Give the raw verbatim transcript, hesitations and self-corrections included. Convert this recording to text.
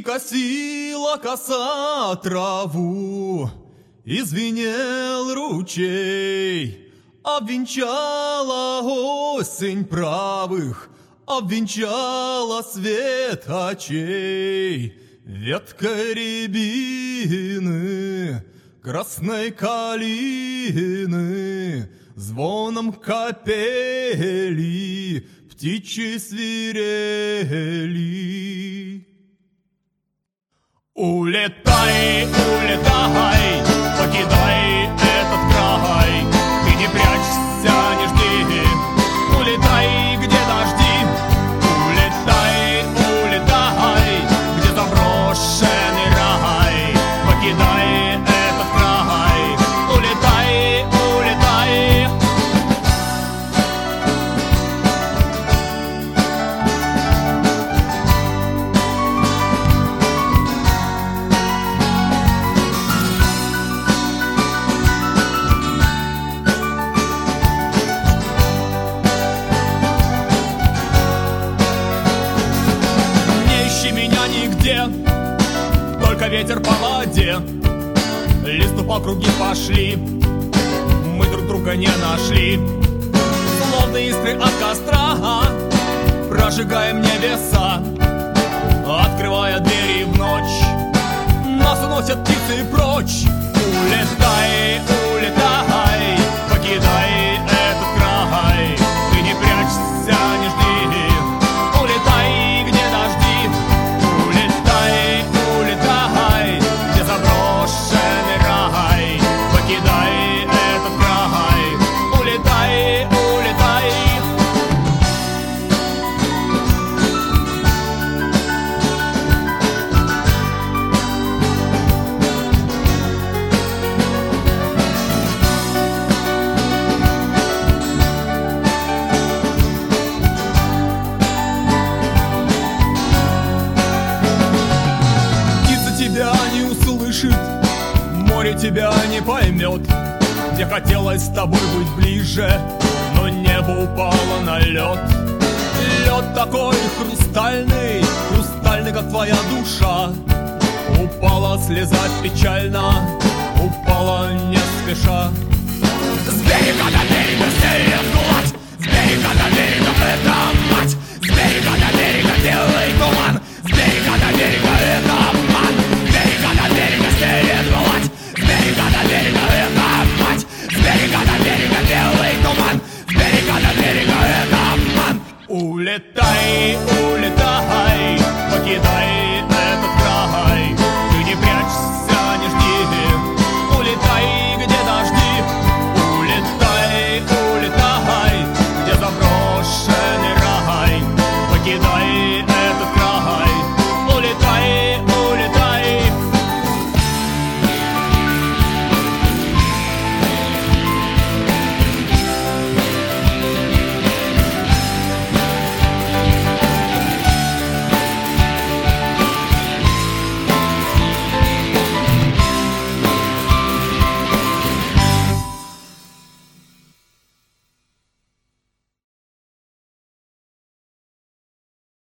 косила коса траву, и звенел ручей, обвенчала осень правых, обвенчала свет очей. Веткой рябины, красной калины, звоном капели птичьи свирели. Улетай, улетай, покидай этот край, ты не прячься, не жди, улетай, где дожди. Улетай, улетай, где заброшенный рай, покидай этот край, улетай, улетай. Только ветер по воде, листу по круги пошли, мы друг друга не нашли. Словно искры от костра прожигаем небеса, открывая двери в ночь, нас уносят птицы прочь. Улетай, улетай, покидай этот край, ты не прячься, не жди, улетай, где дожди. Улетай, улетай, где заброшенный рай, покидай этот край, улетай, улетай. Тебя не услышит, море тебя не поймет. Мне хотелось с тобой быть ближе, но небо упало на лед. Лед такой хрустальный, хрустальный, как твоя душа. Упала слеза печально, упала не спеша. С берега до берега снег гладь, с берега до берега это мать, с берега до берега белый туман, с берега до берега